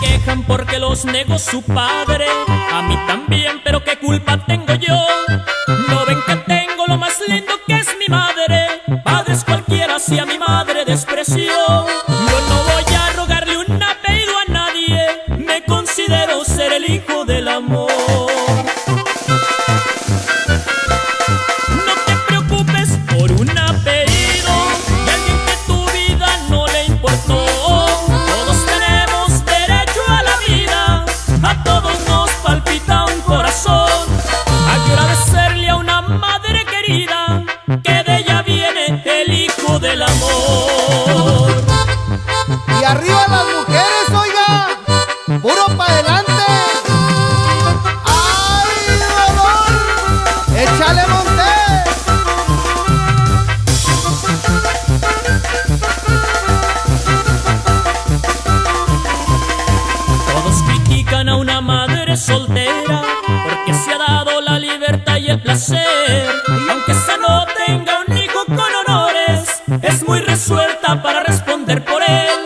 quejan porque los negó su padre. A mí también, pero qué culpa tengo yo. No ven que tengo lo más lindo que es mi madre. Padres cualquiera si a mi madre despreció. Yo no voy a rogarle un apellido a nadie. Me considero ser el hijo del amor. No te preocupes por un apellido de alguien que tu vida no le importó. Todos tenemos derecho a la vida, a todos nos palpita un corazón. Agradecerle a una madre querida, que de ella viene el hijo del amor. Y arriba las mujeres, oiga, puro pa' adelante. ¡Ay, dolor! ¡Échale, Montes! Todos critican a una madre soltera porque se ha dado la libertad y el placer. Aunque esa no tenga un hijo con honores, es muy resuelta para responder por él.